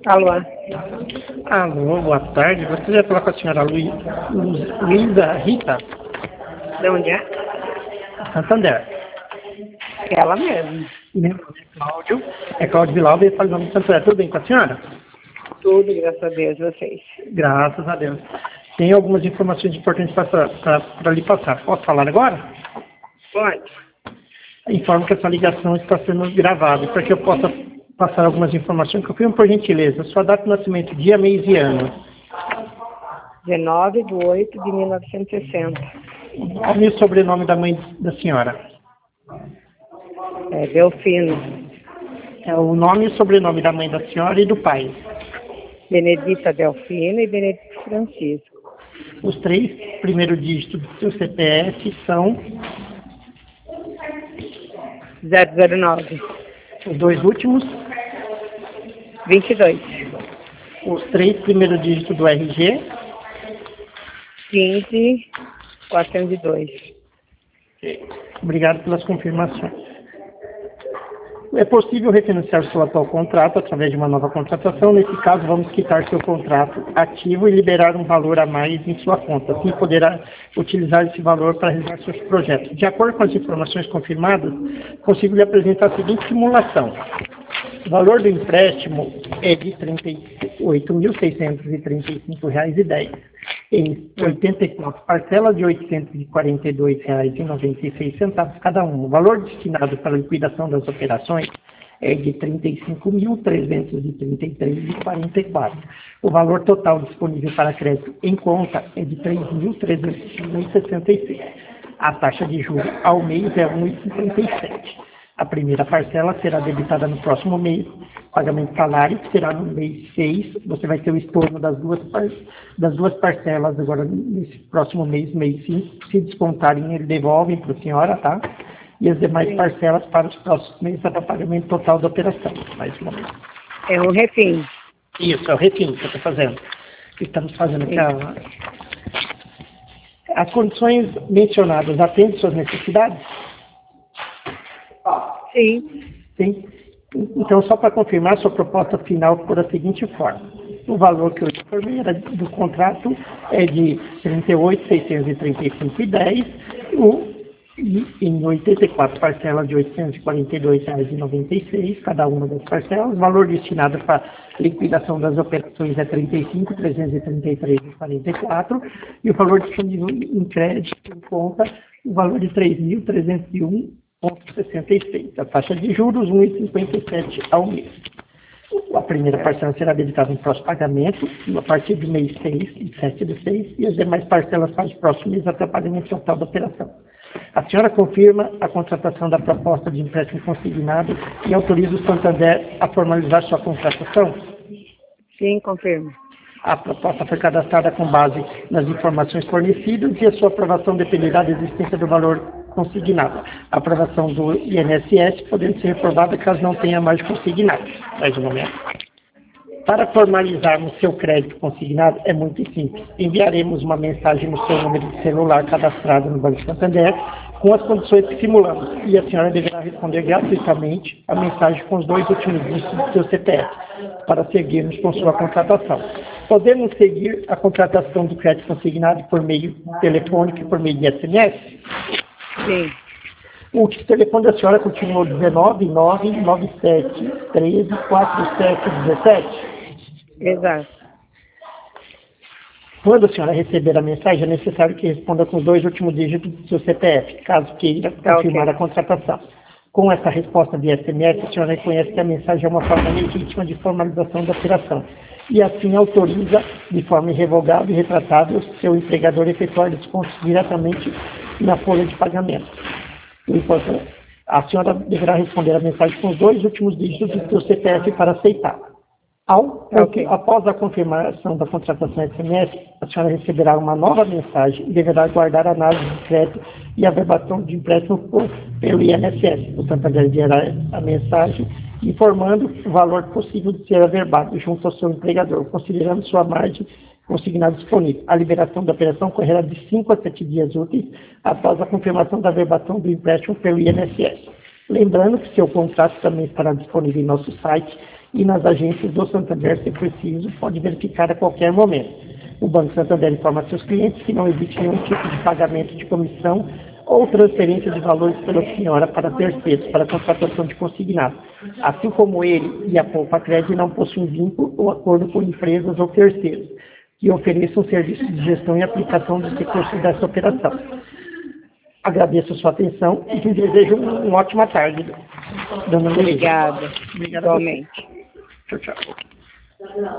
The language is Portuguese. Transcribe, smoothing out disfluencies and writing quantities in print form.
Alô? Alô, boa tarde. Gostaria de falar com a senhora Luísa Rita, De onde é? Santander. Ela mesmo. Meu nome é Cláudio. É Cláudio Vilauba e falo em nome de Santander. Tudo bem com a senhora? Tudo, graças a Deus, vocês. Graças a Deus. Tenho algumas informações importantes para lhe passar. Posso falar agora? Pode. Informo que essa ligação está sendo gravada para que eu possa passar algumas informações. Confirme, por gentileza, sua data de nascimento, dia, mês e ano. 19/8/1960. Nome e sobrenome da mãe da senhora. É Delfino. É o nome e sobrenome da mãe da senhora e do pai. Benedita Delfino e Benedito Francisco. Os 3 primeiros dígitos do seu CPF são 009. os 2 últimos, 22. os 3 primeiros dígitos do RG. 15.402. Obrigado pelas confirmações. É possível refinanciar o seu atual contrato através de uma nova contratação. Nesse caso, vamos quitar seu contrato ativo e liberar um valor a mais em sua conta. Assim, poderá utilizar esse valor para realizar seus projetos. De acordo com as informações confirmadas, consigo lhe apresentar a seguinte simulação. O valor do empréstimo é de R$ 38.635,10. Em 84 parcelas de R$ 842,96 cada uma. O valor destinado para a liquidação das operações é de R$ 35.333,44. O valor total disponível para crédito em conta é de R$ 3.366. A taxa de juros ao mês é 1,57. A primeira parcela será debitada no próximo mês. Pagamento salário, que será no mês 6. Você vai ter o estorno das duas parcelas agora nesse próximo mês, mês 5. Se descontarem, eles devolvem para a senhora, tá? E as demais parcelas para os próximos meses até o pagamento total da operação. Mais uma vez. É um refim. Isso, é o refim que eu estou fazendo. Estamos fazendo aqui as condições mencionadas atendem suas necessidades? Sim. Sim. Então, só para confirmar, sua proposta final ficou da seguinte forma. O valor que eu informei do contrato é de R$ 38.635,10 e em 84 parcelas de R$ 842,96, cada uma das parcelas. O valor destinado para liquidação das operações é R$ 35.333,44 e o valor disponível em crédito em conta, o valor de R$ 3.301,66. A taxa de juros, 1,57 ao mês. A primeira parcela será debitada no próximo pagamento, a partir do mês 6, 7 de 6, e as demais parcelas para os próximos meses até o pagamento total da operação. A senhora confirma a contratação da proposta de empréstimo consignado e autoriza o Santander a formalizar sua contratação? Sim, confirmo. A proposta foi cadastrada com base nas informações fornecidas e a sua aprovação dependerá da existência do valor consignado. A aprovação do INSS podendo ser reprovada caso não tenha mais consignado. Mais um momento. Para formalizarmos seu crédito consignado é muito simples. Enviaremos uma mensagem no seu número de celular cadastrado no Banco Santander com as condições que simulamos e a senhora deverá responder gratuitamente a mensagem com os 2 últimos dígitos do seu CPF para seguirmos com sua contratação. Podemos seguir a contratação do crédito consignado por meio telefônico e por meio de SMS? Sim. O telefone da senhora continuou 19997134717? Exato. Quando a senhora receber a mensagem, é necessário que responda com os 2 últimos dígitos do seu CPF, caso queira confirmar a contratação. Com essa resposta de SMS, a senhora reconhece que a mensagem é uma forma legítima de formalização da operação e assim autoriza de forma irrevogável e retratável seu empregador a efetuar descontos diretamente na folha de pagamento. A senhora deverá responder a mensagem com os 2 últimos dígitos do seu CPF para aceitá-la. Após a confirmação da contratação SMS, a senhora receberá uma nova mensagem e deverá aguardar a análise de crédito e a verbação de empréstimo pelo INSS. O Santander enviará a mensagem informando o valor possível de ser averbado junto ao seu empregador, considerando sua margem consignado disponível. A liberação da operação correrá de 5 a 7 dias úteis após a confirmação da verbação do empréstimo pelo INSS. Lembrando que seu contrato também estará disponível em nosso site e nas agências do Santander, se preciso, pode verificar a qualquer momento. O Banco Santander informa a seus clientes que não existe nenhum tipo de pagamento de comissão ou transferência de valores pela senhora para terceiros, para contratação de consignado. Assim como ele e a Poupa Cred não possuem vínculo ou acordo com empresas ou terceiros que ofereçam serviços de gestão e aplicação dos recursos dessa operação. Agradeço a sua atenção e te desejo uma ótima tarde, dona Luísa. Obrigada. Obrigado. Igualmente. Tchau, tchau.